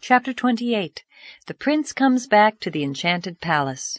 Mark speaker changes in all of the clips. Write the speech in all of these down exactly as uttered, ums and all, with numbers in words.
Speaker 1: Chapter twenty-eight. The Prince Comes Back to the Enchanted Palace.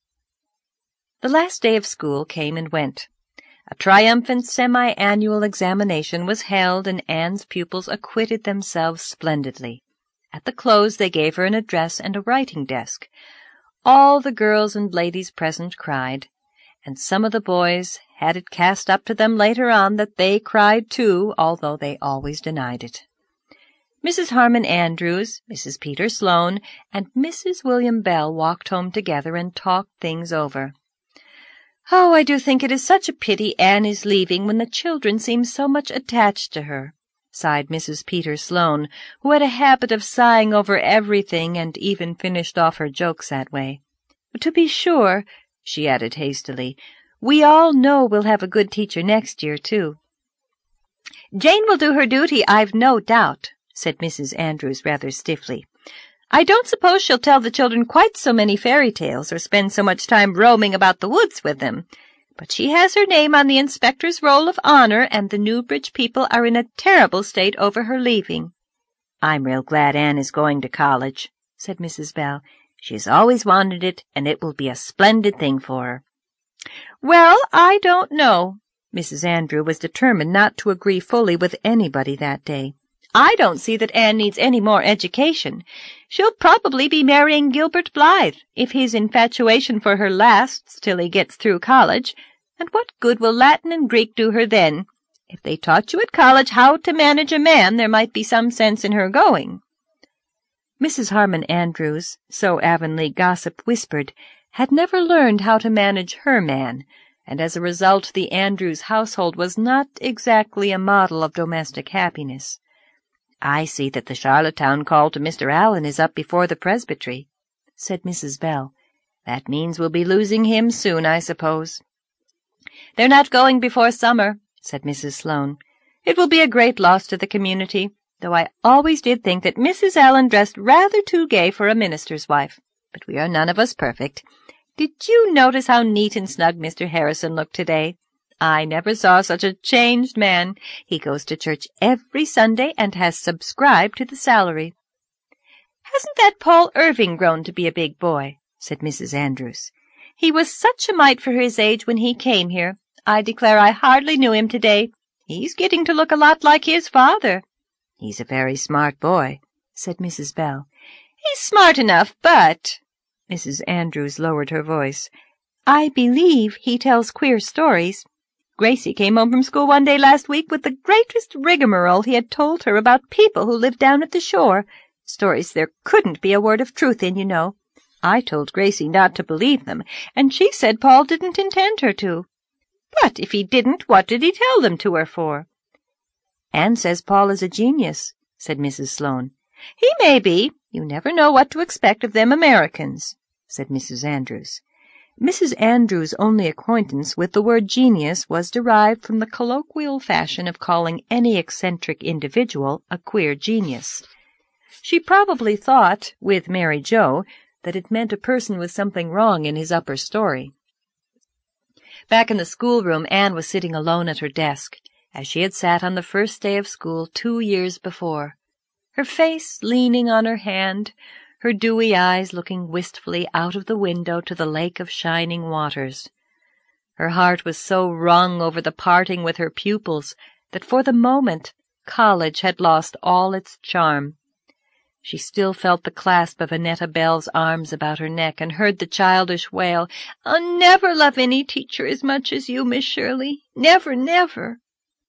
Speaker 1: The last day of school came and went. A triumphant semi-annual examination was held, and Anne's pupils acquitted themselves splendidly. At the close they gave her an address and a writing desk. All the girls and ladies present cried, and some of the boys had it cast up to them later on that they cried too, although they always denied it. Missus Harmon Andrews, Missus Peter Sloane, and Missus William Bell walked home together and talked things over. "Oh, I do think it is such a pity Anne is leaving when the children seem so much attached to her," sighed Missus Peter Sloane, who had a habit of sighing over everything and even finished off her jokes that way. "To be sure," she added hastily, "we all know we'll have a good teacher next year, too." "Jane will do her duty, I've no doubt," said Missus Andrews rather stiffly. "I don't suppose she'll tell the children quite so many fairy tales or spend so much time roaming about the woods with them. But she has her name on the inspector's roll of honor, and the Newbridge people are in a terrible state over her leaving." "I'm real glad Anne is going to college," said Missus Bell. "She has always wanted it, and it will be a splendid thing for her." "Well, I don't know." Missus Andrew was determined not to agree fully with anybody that day. "I don't see that Anne needs any more education. She'll probably be marrying Gilbert Blythe, if his infatuation for her lasts till he gets through college. And what good will Latin and Greek do her then? If they taught you at college how to manage a man, there might be some sense in her going." Missus Harmon Andrews, so Avonlea gossip whispered, had never learned how to manage her man, and as a result the Andrews household was not exactly a model of domestic happiness. "I see that the Charlottetown call to Mister Allen is up before the presbytery," said Missus Bell. "That means we'll be losing him soon, I suppose." "They're not going before summer," said Missus Sloane. "It will be a great loss to the community, though I always did think that Missus Allen dressed rather too gay for a minister's wife. But we are none of us perfect. Did you notice how neat and snug Mister Harrison looked today? I never saw such a changed man. He goes to church every Sunday and has subscribed to the salary." "Hasn't that Paul Irving grown to be a big boy?" said Missus Andrews. "He was such a mite for his age when he came here. I declare I hardly knew him today. He's getting to look a lot like his father." "He's a very smart boy," said Missus Bell. "He's smart enough, but—" Missus Andrews lowered her voice. "I believe he tells queer stories. Gracie came home from school one day last week with the greatest rigmarole he had told her about people who lived down at the shore. Stories there couldn't be a word of truth in, you know. I told Gracie not to believe them, and she said Paul didn't intend her to. But if he didn't, what did he tell them to her for?" "Anne says Paul is a genius," said Missus Sloane. "He may be. You never know what to expect of them Americans," said Missus Andrews. Missus Andrews' only acquaintance with the word genius was derived from the colloquial fashion of calling any eccentric individual a queer genius. She probably thought, with Mary Jo, that it meant a person with something wrong in his upper story. Back in the schoolroom, Anne was sitting alone at her desk, as she had sat on the first day of school two years before, her face leaning on her hand, her dewy eyes looking wistfully out of the window to the lake of shining waters. Her heart was so wrung over the parting with her pupils that for the moment college had lost all its charm. She still felt the clasp of Annetta Bell's arms about her neck and heard the childish wail, "I'll never love any teacher as much as you, Miss Shirley. Never, never."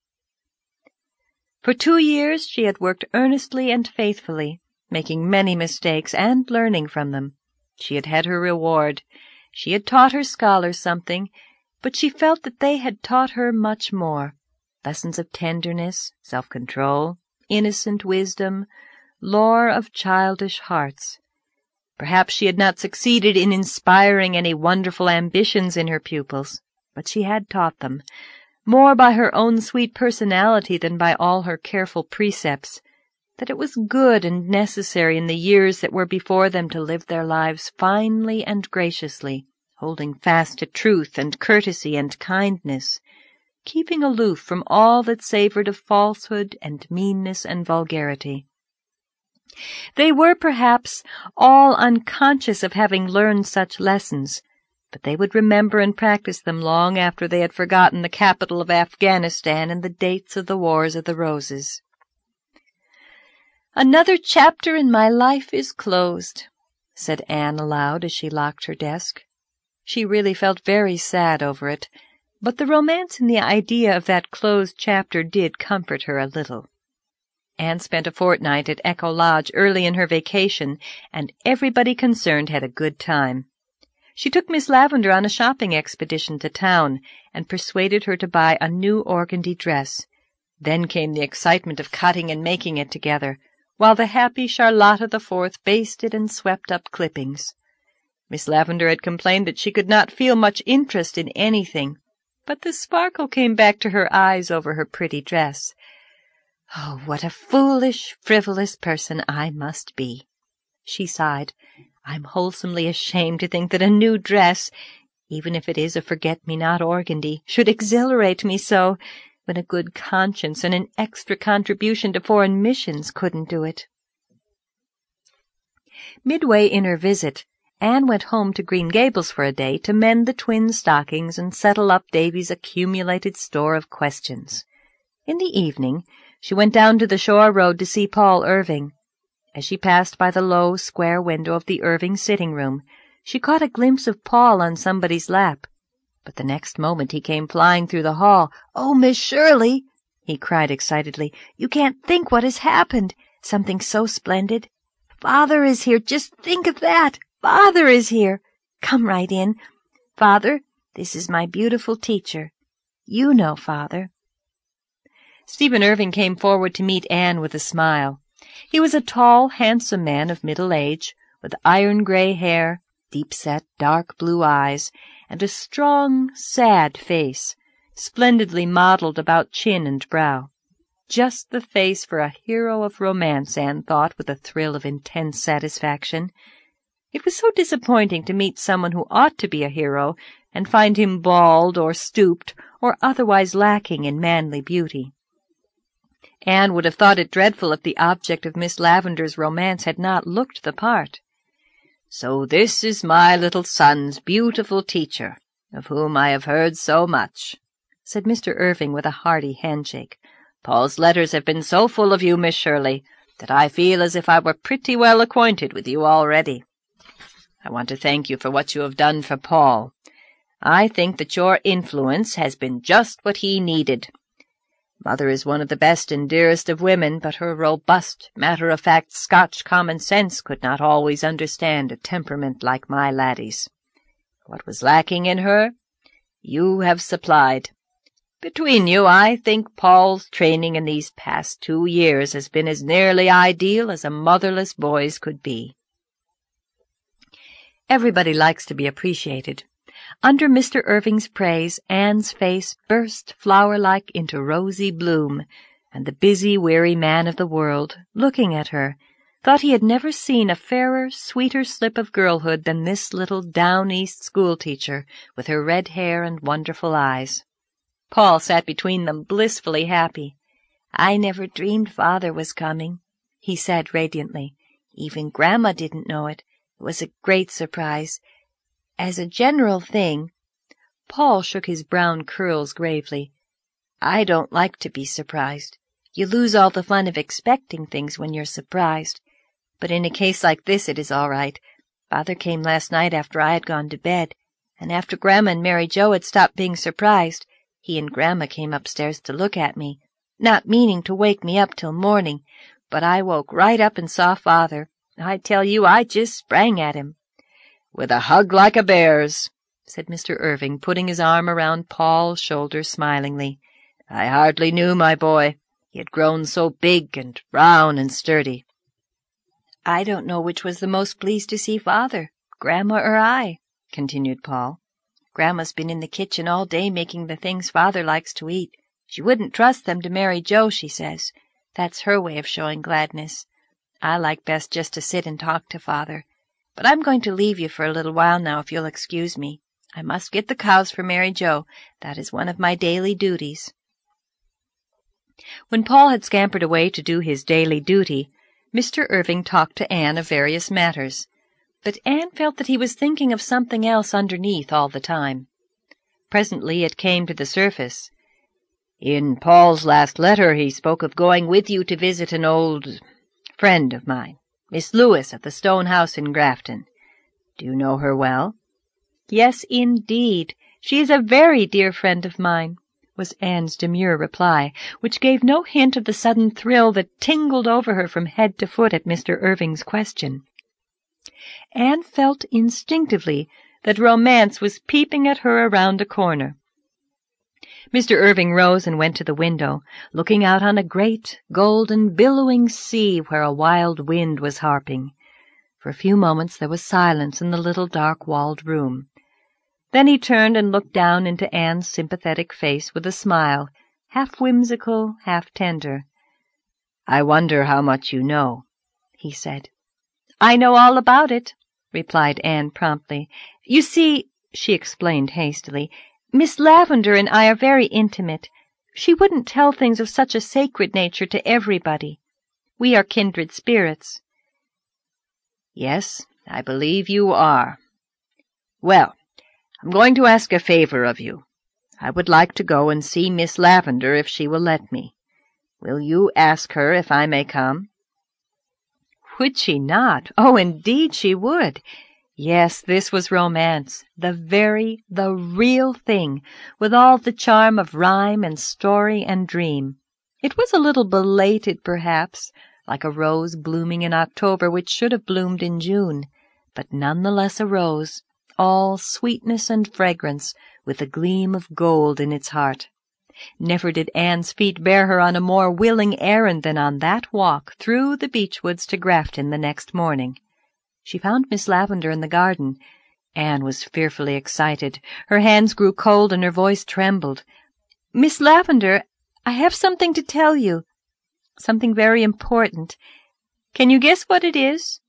Speaker 1: For two years she had worked earnestly and faithfully, making many mistakes and learning from them. She had had her reward. She had taught her scholars something, but she felt that they had taught her much more. Lessons of tenderness, self-control, innocent wisdom, lore of childish hearts. Perhaps she had not succeeded in inspiring any wonderful ambitions in her pupils, but she had taught them, more by her own sweet personality than by all her careful precepts, that it was good and necessary in the years that were before them to live their lives finely and graciously, holding fast to truth and courtesy and kindness, keeping aloof from all that savored of falsehood and meanness and vulgarity. They were, perhaps, all unconscious of having learned such lessons, but they would remember and practice them long after they had forgotten the capital of Afghanistan and the dates of the Wars of the Roses. "Another chapter in my life is closed," said Anne aloud as she locked her desk. She really felt very sad over it, but the romance in the idea of that closed chapter did comfort her a little. Anne spent a fortnight at Echo Lodge early in her vacation, and everybody concerned had a good time. She took Miss Lavendar on a shopping expedition to town and persuaded her to buy a new organdy dress. Then came the excitement of cutting and making it together, while the happy Charlotta the Fourth basted and swept up clippings. Miss Lavendar had complained that she could not feel much interest in anything, but the sparkle came back to her eyes over her pretty dress. "Oh, what a foolish, frivolous person I must be," she sighed. "I'm wholesomely ashamed to think that a new dress, even if it is a forget-me-not organdy, should exhilarate me so, when a good conscience and an extra contribution to foreign missions couldn't do it." Midway in her visit, Anne went home to Green Gables for a day to mend the twin stockings and settle up Davy's accumulated store of questions. In the evening, she went down to the shore road to see Paul Irving. As she passed by the low, square window of the Irving sitting-room, she caught a glimpse of Paul on somebody's lap. But the next moment he came flying through the hall. "Oh, Miss Shirley," he cried excitedly, "you can't think what has happened. Something so splendid. Father is here. Just think of that. Father is here. Come right in. Father, this is my beautiful teacher. You know, Father." Stephen Irving came forward to meet Anne with a smile. He was a tall, handsome man of middle age, with iron-gray hair, deep-set, dark blue eyes, and a strong, sad face, splendidly modelled about chin and brow. Just the face for a hero of romance, Anne thought with a thrill of intense satisfaction. It was so disappointing to meet someone who ought to be a hero and find him bald or stooped or otherwise lacking in manly beauty. Anne would have thought it dreadful if the object of Miss Lavendar's romance had not looked the part. "So this is my little son's beautiful teacher, of whom I have heard so much," said Mister Irving with a hearty handshake. "Paul's letters have been so full of you, Miss Shirley, that I feel as if I were pretty well acquainted with you already. I want to thank you for what you have done for Paul. I think that your influence has been just what he needed. Mother is one of the best and dearest of women, but her robust, matter-of-fact Scotch common sense could not always understand a temperament like my laddie's. What was lacking in her, you have supplied. Between you, I think Paul's training in these past two years has been as nearly ideal as a motherless boy's could be." Everybody likes to be appreciated. Under Mister Irving's praise, Anne's face burst flower-like into rosy bloom, and the busy, weary man of the world, looking at her, thought he had never seen a fairer, sweeter slip of girlhood than this little down-east schoolteacher with her red hair and wonderful eyes. Paul sat between them, blissfully happy. "I never dreamed Father was coming," he said radiantly. "Even Grandma didn't know it. It was a great surprise. As a general thing—" Paul shook his brown curls gravely. "I don't like to be surprised. You lose all the fun of expecting things when you're surprised. But in a case like this it is all right. Father came last night after I had gone to bed, and after Grandma and Mary Jo had stopped being surprised, he and Grandma came upstairs to look at me, not meaning to wake me up till morning, but I woke right up and saw Father. I tell you, I just sprang at him." "With a hug like a bear's," said Mister Irving, putting his arm around Paul's shoulder smilingly. "I hardly knew my boy. He had grown so big and brown and sturdy." "I don't know which was the most pleased to see Father, Grandma or I," continued Paul. "Grandma's been in the kitchen all day making the things Father likes to eat. She wouldn't trust them to Mary Jo, she says. That's her way of showing gladness. I like best just to sit and talk to Father. But I'm going to leave you for a little while now, if you'll excuse me. I must get the cows for Mary Jo. That is one of my daily duties." When Paul had scampered away to do his daily duty, Mister Irving talked to Anne of various matters, but Anne felt that he was thinking of something else underneath all the time. Presently it came to the surface. "In Paul's last letter he spoke of going with you to visit an old friend of mine, Miss Lewis at the Stone House in Grafton. Do you know her well?" "Yes, indeed. She is a very dear friend of mine," was Anne's demure reply, which gave no hint of the sudden thrill that tingled over her from head to foot at Mister Irving's question. Anne felt instinctively that romance was peeping at her around a corner. Mister Irving rose and went to the window, looking out on a great, golden, billowing sea where a wild wind was harping. For a few moments there was silence in the little dark-walled room. Then he turned and looked down into Anne's sympathetic face with a smile, half whimsical, half tender. "I wonder how much you know," he said. "I know all about it," replied Anne promptly. "You see," she explained hastily, "Miss Lavendar and I are very intimate. She wouldn't tell things of such a sacred nature to everybody. We are kindred spirits." "Yes, I believe you are. Well, I'm going to ask a favor of you. I would like to go and see Miss Lavendar if she will let me. Will you ask her if I may come?" Would she not? Oh, indeed she would. Yes, this was romance, the very, the real thing, with all the charm of rhyme and story and dream. It was a little belated, perhaps, like a rose blooming in October which should have bloomed in June, but none the less a rose, all sweetness and fragrance, with a gleam of gold in its heart. Never did Anne's feet bear her on a more willing errand than on that walk through the beech woods to Grafton the next morning. She found Miss Lavendar in the garden. Anne was fearfully excited. Her hands grew cold and her voice trembled. "Miss Lavendar, I have something to tell you. Something very important. Can you guess what it is?"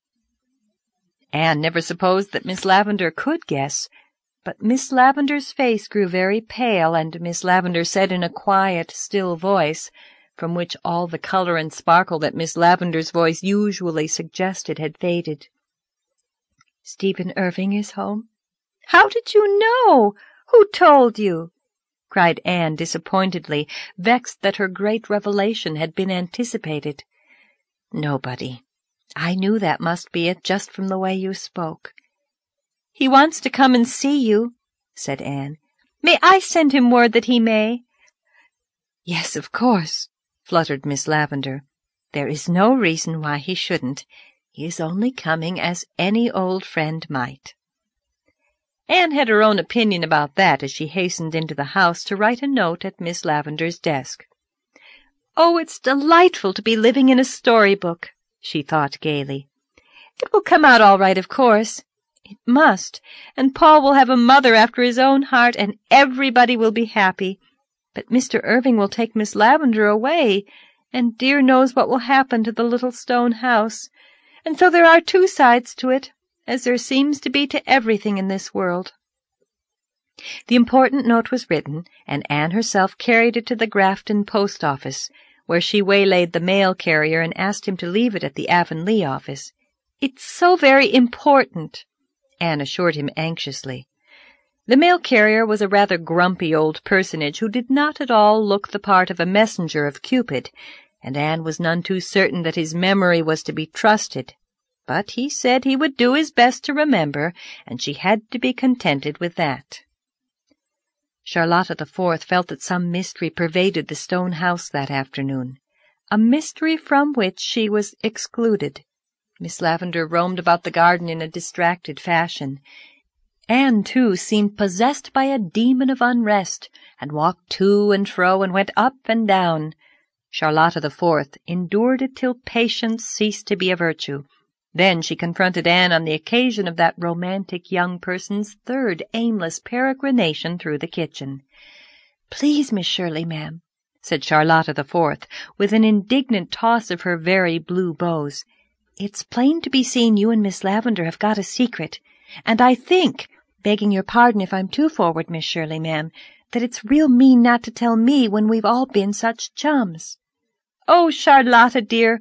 Speaker 1: Anne never supposed that Miss Lavendar could guess, but Miss Lavendar's face grew very pale, and Miss Lavendar said in a quiet, still voice, from which all the colour and sparkle that Miss Lavendar's voice usually suggested had faded, "Stephen Irving is home." "How did you know? Who told you?" cried Anne disappointedly, vexed that her great revelation had been anticipated. "Nobody. I knew that must be it just from the way you spoke." "He wants to come and see you," said Anne. "May I send him word that he may?" "Yes, of course," fluttered Miss Lavendar. "There is no reason why he shouldn't. He is only coming as any old friend might." Anne had her own opinion about that as she hastened into the house to write a note at Miss Lavendar's desk. "Oh, it's delightful to be living in a storybook," she thought gaily. "It will come out all right, of course. It must, and Paul will have a mother after his own heart, and everybody will be happy. But Mister Irving will take Miss Lavendar away, and dear knows what will happen to the little stone house. And so there are two sides to it, as there seems to be to everything in this world." The important note was written, and Anne herself carried it to the Grafton post office, where she waylaid the mail carrier and asked him to leave it at the Avonlea office. "It's so very important," Anne assured him anxiously. The mail carrier was a rather grumpy old personage who did not at all look the part of a messenger of Cupid, and Anne was none too certain that his memory was to be trusted. But he said he would do his best to remember, and she had to be contented with that. Charlotta the Fourth felt that some mystery pervaded the stone house that afternoon, a mystery from which she was excluded. Miss Lavendar roamed about the garden in a distracted fashion. Anne, too, seemed possessed by a demon of unrest, and walked to and fro and went up and down. Charlotta the Fourth endured it till patience ceased to be a virtue. Then she confronted Anne on the occasion of that romantic young person's third aimless peregrination through the kitchen. "Please, Miss Shirley, ma'am," said Charlotta the Fourth, with an indignant toss of her very blue bows, "it's plain to be seen you and Miss Lavendar have got a secret, and I think, begging your pardon if I'm too forward, Miss Shirley, ma'am, that it's real mean not to tell me when we've all been such chums." "Oh, Charlotta, dear,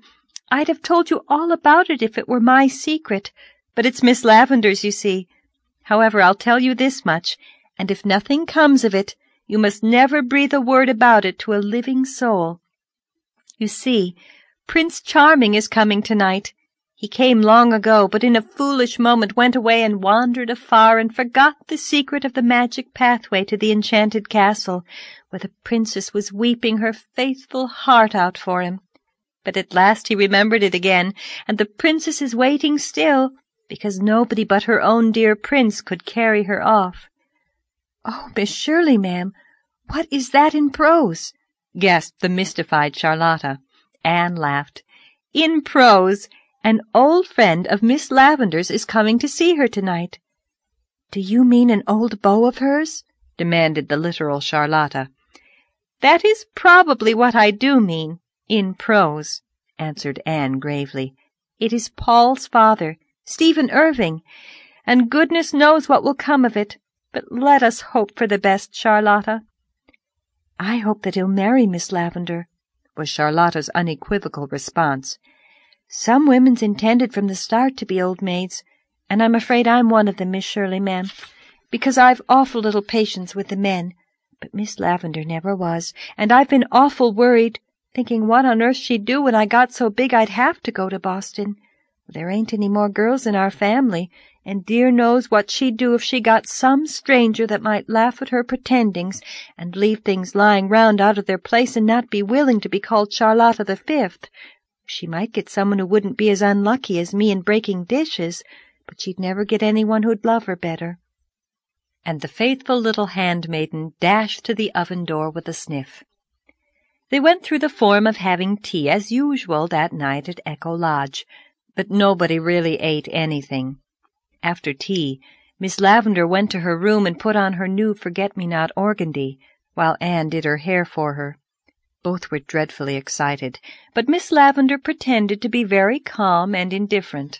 Speaker 1: I'd have told you all about it if it were my secret, but it's Miss Lavendar's, you see. However, I'll tell you this much, and if nothing comes of it, you must never breathe a word about it to a living soul. You see, Prince Charming is coming tonight. He came long ago, but in a foolish moment went away and wandered afar and forgot the secret of the magic pathway to the enchanted castle, where the princess was weeping her faithful heart out for him. But at last he remembered it again, and the princess is waiting still, because nobody but her own dear prince could carry her off. "Oh, Miss Shirley, ma'am, what is that in prose?" gasped the mystified Charlotta. Anne laughed. "In prose, an old friend of Miss Lavendar's is coming to see her tonight." "Do you mean an old beau of hers?" demanded the literal Charlotta. "That is probably what I do mean, in prose," answered Anne gravely. "It is Paul's father, Stephen Irving, and goodness knows what will come of it, but let us hope for the best, Charlotta." "I hope that he'll marry Miss Lavendar," was Charlotta's unequivocal response. "Some women's intended from the start to be old maids, and I'm afraid I'm one of them, Miss Shirley, ma'am, because I've awful little patience with the men, but Miss Lavendar never was, and I've been awful worried, thinking what on earth she'd do when I got so big I'd have to go to Boston. There ain't any more girls in our family, and dear knows what she'd do if she got some stranger that might laugh at her pretendings and leave things lying round out of their place and not be willing to be called Charlotta the Fifth. She might get someone who wouldn't be as unlucky as me in breaking dishes, but she'd never get anyone who'd love her better." And the faithful little handmaiden dashed to the oven door with a sniff. They went through the form of having tea as usual that night at Echo Lodge, but nobody really ate anything. After tea, Miss Lavendar went to her room and put on her new forget-me-not organdy, while Anne did her hair for her. Both were dreadfully excited, but Miss Lavendar pretended to be very calm and indifferent.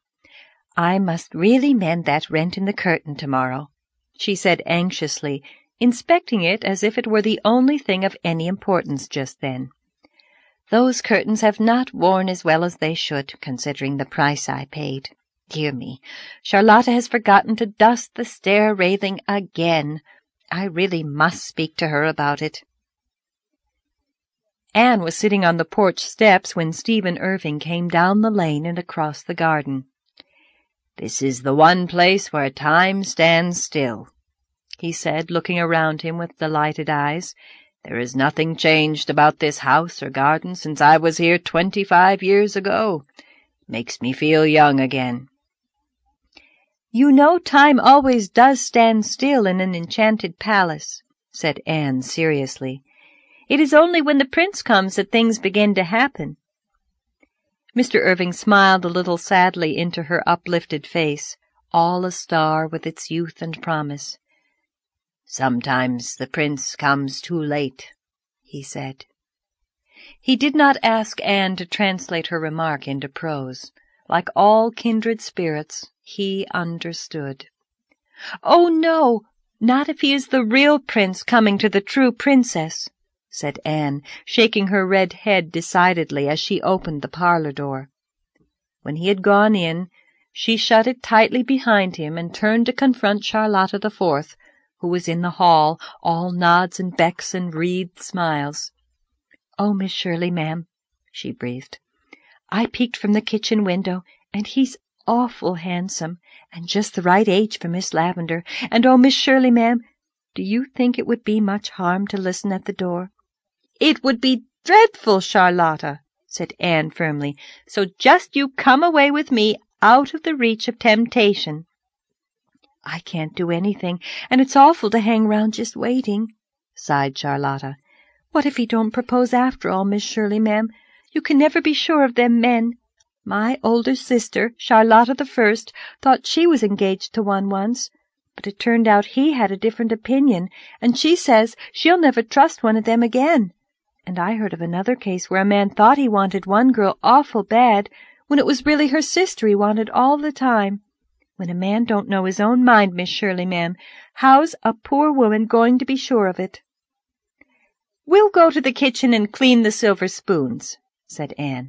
Speaker 1: "I must really mend that rent in the curtain tomorrow," she said anxiously, inspecting it as if it were the only thing of any importance just then. "Those curtains have not worn as well as they should, considering the price I paid. Dear me, Charlotta has forgotten to dust the stair railing again. I really must speak to her about it." Anne was sitting on the porch steps when Stephen Irving came down the lane and across the garden. "This is the one place where time stands still," he said, looking around him with delighted eyes. "There is nothing changed about this house or garden since I was here twenty-five years ago. Makes me feel young again." "You know time always does stand still in an enchanted palace," said Anne seriously. "It is only when the prince comes that things begin to happen." Mister Irving smiled a little sadly into her uplifted face, all a star with its youth and promise. "Sometimes the prince comes too late," he said. He did not ask Anne to translate her remark into prose. Like all kindred spirits, he understood. "Oh, no, not if he is the real prince coming to the true princess," said Anne, shaking her red head decidedly as she opened the parlor door. When he had gone in, she shut it tightly behind him and turned to confront Charlotta the Fourth, who was in the hall, all nods and becks and wreathed smiles. "Oh, Miss Shirley, ma'am," she breathed, "I peeked from the kitchen window, and he's awful handsome, and just the right age for Miss Lavendar. And oh, Miss Shirley, ma'am, do you think it would be much harm to listen at the door?" "It would be dreadful, Charlotta," said Anne firmly, "so just you come away with me out of the reach of temptation." "I can't do anything, and it's awful to hang round just waiting," sighed Charlotta. "What if he don't propose after all, Miss Shirley, ma'am? You can never be sure of them men. My older sister, Charlotta the First, thought she was engaged to one once, but it turned out he had a different opinion, and she says she'll never trust one of them again. And I heard of another case where a man thought he wanted one girl awful bad, when it was really her sister he wanted all the time. When a man don't know his own mind, Miss Shirley, ma'am, how's a poor woman going to be sure of it?" "We'll go to the kitchen and clean the silver spoons," said Anne.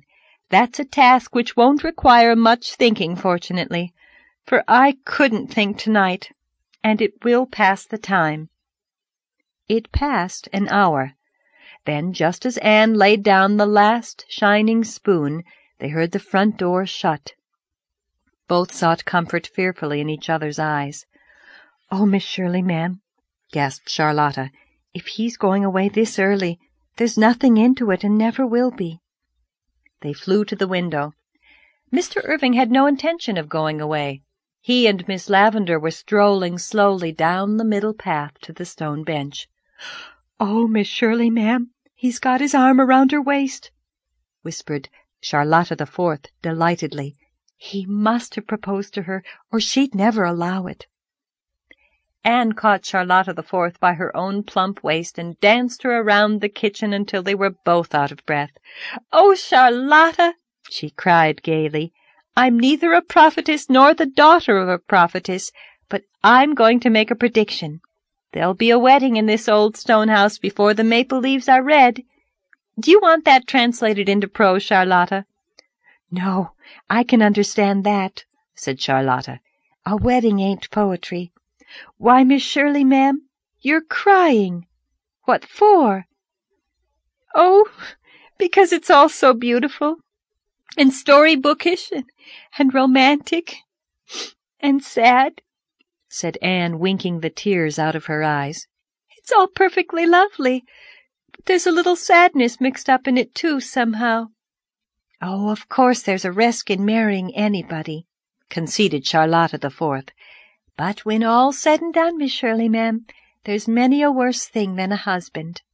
Speaker 1: That's a task which won't require much thinking, fortunately, for I couldn't think tonight, and it will pass the time." It passed an hour. Then, just as Anne laid down the last shining spoon, they heard the front door shut. Both sought comfort fearfully in each other's eyes. "Oh, Miss Shirley, ma'am," gasped Charlotta, "if he's going away this early, there's nothing into it and never will be." They flew to the window. Mister Irving had no intention of going away. He and Miss Lavendar were strolling slowly down the middle path to the stone bench. "Oh, Miss Shirley, ma'am, he's got his arm around her waist," whispered Charlotta the Fourth delightedly. "He must have proposed to her, or she'd never allow it." Anne caught Charlotta the Fourth by her own plump waist and danced her around the kitchen until they were both out of breath. "Oh, Charlotta," she cried gaily, "I'm neither a prophetess nor the daughter of a prophetess, but I'm going to make a prediction. There'll be a wedding in this old stone house before the maple leaves are red. Do you want that translated into prose, Charlotta?" "No, I can understand that," said Charlotta. "A wedding ain't poetry. Why, Miss Shirley, ma'am, you're crying. What for?" "Oh, because it's all so beautiful, and storybookish, and, and romantic, and sad," said Anne, winking the tears out of her eyes. "It's all perfectly lovely, but there's a little sadness mixed up in it, too, somehow." "Oh, of course there's a risk in marrying anybody," conceded Charlotta the Fourth. "But when all's said and done, Miss Shirley, ma'am, there's many a worse thing than a husband."